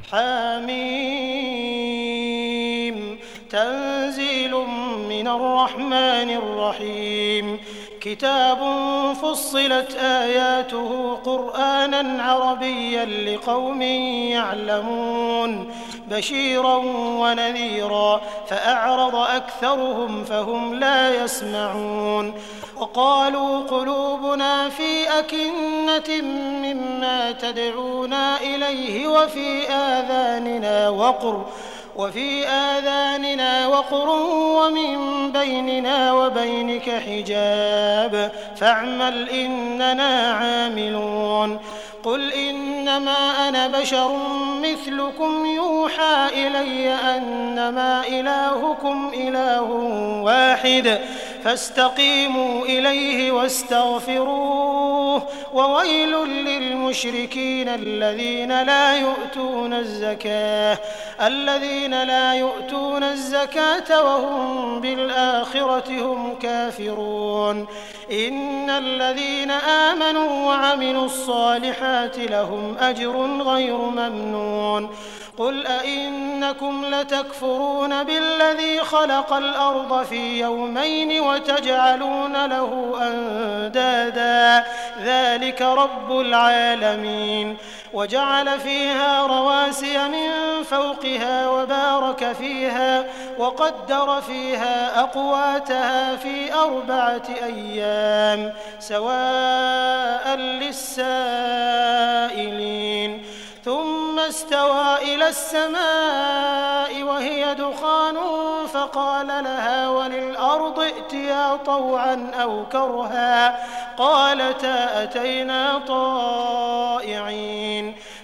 حميم تنزيل من الرحمن الرحيم كتاب فصلت آياته قرآنا عربيا لقوم يعلمون بشيرا ونذيرا فأعرض أكثرهم فهم لا يسمعون وقالوا قلوبنا في أكنة مما تدعونا إليه وفي آذاننا وقر ومن بيننا وبينك حجاب فاعمل إننا عاملون قل إنما أنا بشر مثلكم يوحى إلي أنما إلهكم إله واحد فاستقيموا إليه واستغفروه وويل للمشركين الذين لا يؤتون الزكاة وهم بالآخرة هم كافرون إن الذين آمنوا وعملوا الصالحات لهم أجر غير ممنون قل أئنكم لتكفرون بالذي خلق الأرض في يومين وتجعلون له أندادا ذلك رب العالمين وجعل فيها رواسي من فوقها وبارك فيها وقدر فيها أقواتها في 4 أيام سواء للسائلين ثم استوى إلى السماء وهي دخان فقال لها وللأرض ائتيا طوعا أو كرها قالتا أتينا طائعين